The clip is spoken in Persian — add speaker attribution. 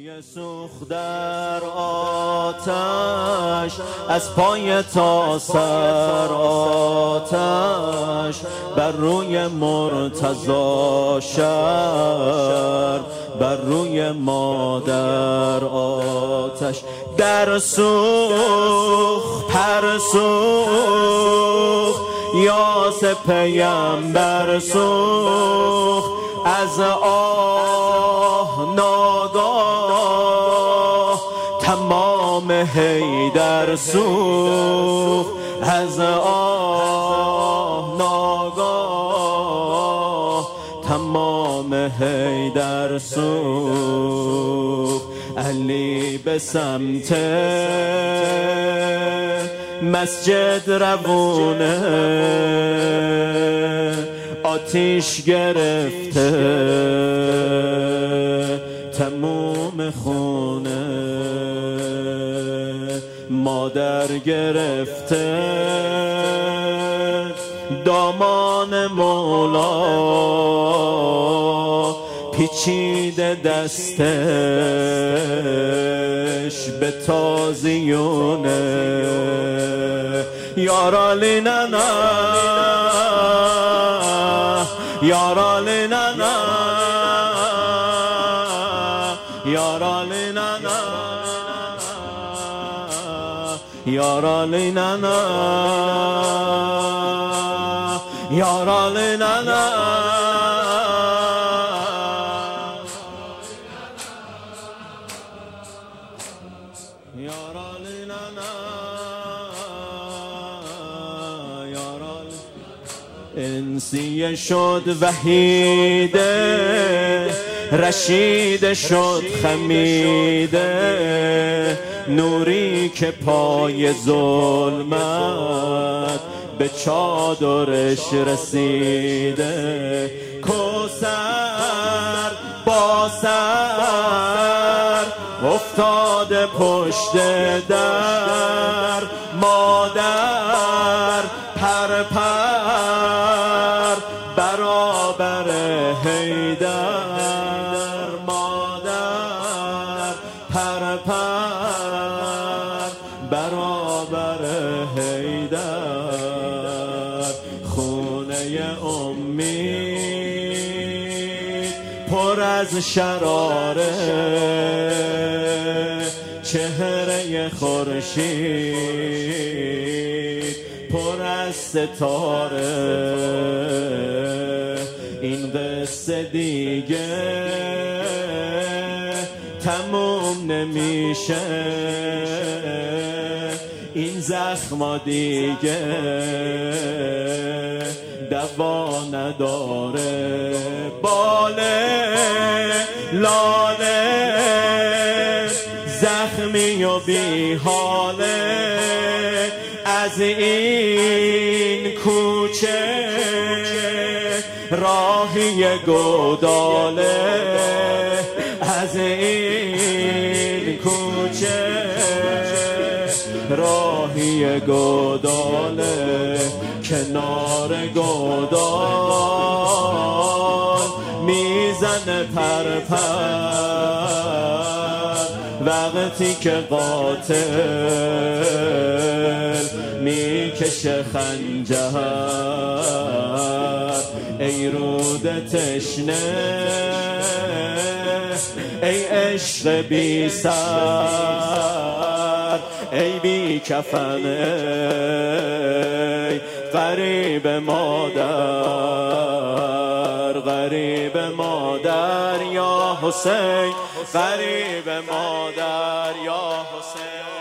Speaker 1: سوخت در آتش، از پای تا سر آتش، بر روی مرتضی شهر، بر روی مادر آتش. در سوخت پر سوخت، یاس پیمبر سوخت، از آه ناگاه تمام حیدر سوخت، از آه ناگاه تمام حیدر سوخت. علی به سمت مسجد روونه، آتیش گرفته تموم خونه، مادر گرفته دامان مولا، پیچیده دستش به تازیونه. یارالی ننا یارالی ننا یارالی ننا یارالی ننا یارالی ننا یارالی ننا یارالی. انسیه شد وحیده، رشیده شد خمیده، نوری که پای ظلمت به چادرش رسیده. کوثر با سر افتاده پشت در، مادر پر پر برابر حیدر، مادر پر پر برابر حیدر. خونه امید پر از شراره، چهره خورشید پر از ستاره. این قصه دیگه تموم نمیشه، این زخم دیگه دوا نداره. باله لاله زخمی و بی حاله، از این کوچه راهی گوداله، از این کوچه راهی گوداله. کنار گودال میزنه پر پر، وقتی که قاتل میکشه خنجر. ای رود تشنه، ای عشق بی سر، ای بی کفن، ای غریب مادر، غریب مادر یا حسین، غریب مادر یا حسین.